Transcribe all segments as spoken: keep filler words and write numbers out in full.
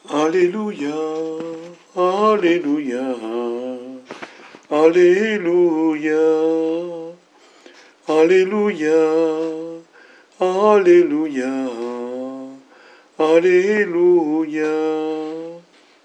阿利路亞，阿利路亞，阿利路亞，阿利路亞，阿利路亞，阿利路亞。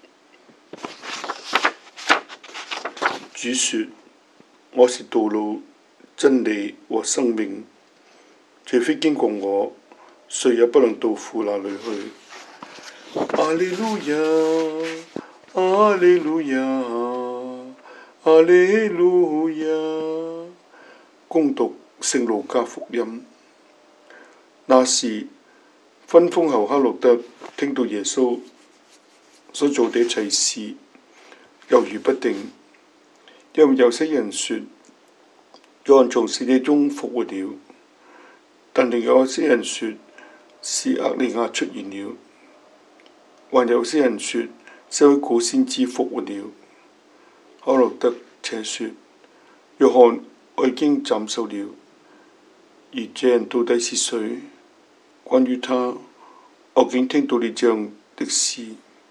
主說：我是道路、真理和生命，除非經過我，誰也不能到父那裏去。阿利路亞，阿利路亞，阿利路亞。恭讀聖路加福音。那時，分封後黑落德聽到耶穌所做的一切事，猶豫不定，因為有些人說有人從死者中復活了，但另有些人說是厄利亞出現了，還有些人說這位古先知復活了。黑落德且說：若翰我已經斬首了，而這人到底是誰？關於他，我竟聽到了這樣的事，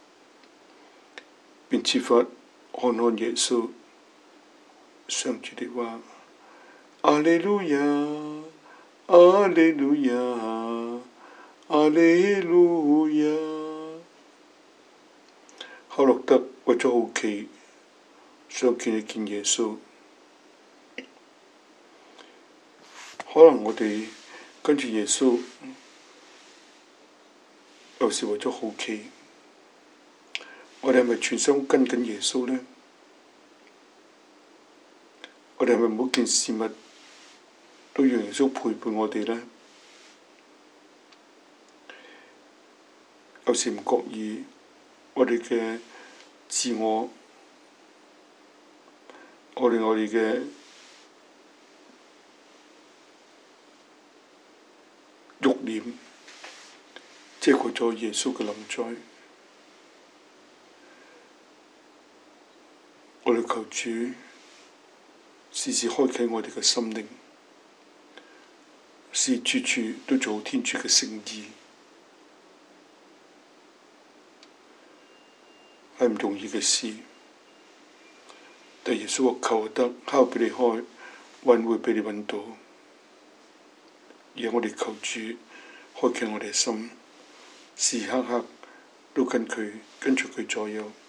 便設法看看耶穌。上主的話。阿利路亞，阿利路亞，阿利路亞。黑落德為咗好奇，想見一見耶穌。可能我哋跟住耶穌，有時為咗好奇，我哋係咪全心跟緊耶穌呢？我哋係咪每件事物都讓耶穌陪伴我哋呢？有時唔覺意，我哋嘅自我，我哋我哋嘅慾念，遮蓋咗耶穌嘅臨在。我哋求主時時開啟我哋嘅心靈，使處處都做好天主嘅聖意，係唔容易嘅事。但耶穌話：求得，敲俾你開，揾會俾你揾到。而我哋求主開啟我哋嘅心，時時刻刻都跟佢跟住佢左右。